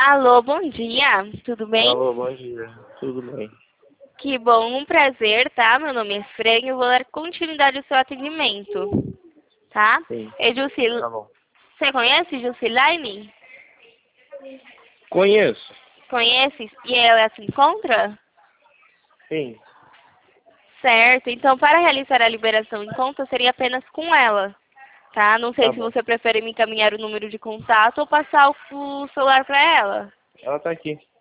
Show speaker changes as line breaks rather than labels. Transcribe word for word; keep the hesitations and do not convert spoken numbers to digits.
Alô, bom dia, tudo bem?
Alô, bom dia. Tudo bem?
Que bom, um prazer, tá? Meu nome é Fran e eu vou dar continuidade ao seu atendimento, tá?
Sim.
É Jusil...
Tá bom.
Você conhece Jusilaine?
Conheço.
Conhece? E ela se encontra?
Sim.
Certo, então para realizar a liberação em conta seria apenas com ela, tá? Não sei
Tá
se
bom.
você prefere me encaminhar o número de contato ou passar o o celular para ela.
Ela tá aqui.